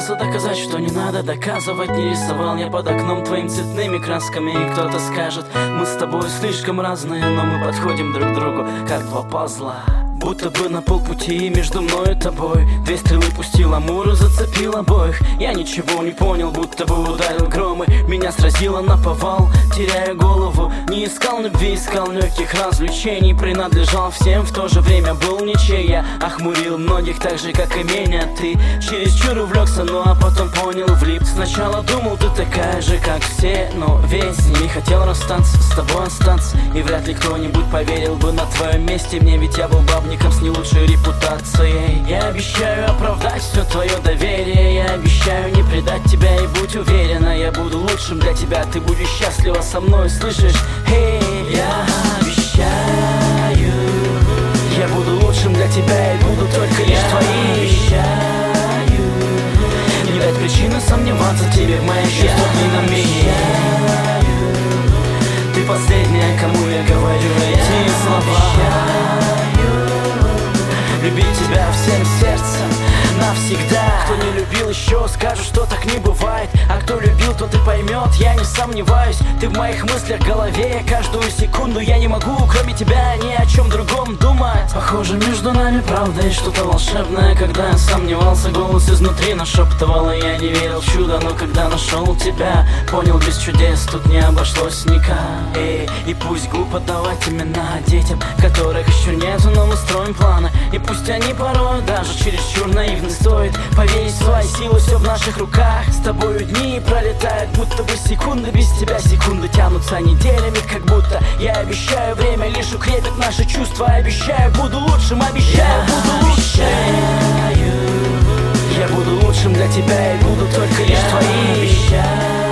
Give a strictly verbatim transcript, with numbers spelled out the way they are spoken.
пытался доказать, что не надо доказывать. Не рисовал я под окном твоим цветными красками. И кто-то скажет, мы с тобой слишком разные, но мы подходим друг к другу, как два пазла. Будто бы на полпути между мной и тобой две стрелы пустил Амур и зацепил обоих. Я ничего не понял, будто бы ударил громы. Меня сразило наповал, теряя голову. Не искал любви, искал легких развлечений. Принадлежал всем, в то же время был ничей. Я охмурил многих так же, как и меня. Ты чересчур увлекся, ну а потом понял, влип. Сначала думал, ты такая же, как все, но весь не хотел расстаться, с тобой остаться. И вряд ли кто-нибудь поверил бы на твоем месте мне, ведь я был бабник с не лучшей репутацией. Я обещаю оправдать все твое доверие. Я обещаю не предать тебя и будь уверена, я буду лучшим для тебя, ты будешь счастлива со мной, слышишь? Эй, я обещаю, я буду лучшим для тебя и буду только лишь твоим. Обещаю не дать причины сомневаться тебе в моих чувствах и намерениях. Ты последняя, кому я говорю эти слова. Любить тебя всем сердцем навсегда. Кто не любил еще, скажет, что так не бывает. А кто любил, тот и поймет, я не сомневаюсь. Ты в моих мыслях, голове, каждую секунду. Я не могу, кроме тебя, ни о чем другом думать. Похоже, между нами правда есть что-то волшебное. Когда я сомневался, голос изнутри нашептывал, и я не верил в чудо. Но когда нашел тебя, понял, без чудес тут не обошлось никак. Эй, и пусть глупо давать имена детям, которых еще нету, но мы строим планы. И пусть они порой даже чересчур наивны, стоит поверить в свои силы, все в наших руках. С тобою дни пролетают, будто бы секунды. Без тебя секунды тянутся неделями, как будто. Я обещаю, время лишь укрепит наши чувства. Обещаю, буду лучшим, обещаю, буду лучшим. Я буду лучшим для тебя и буду только лишь твоим.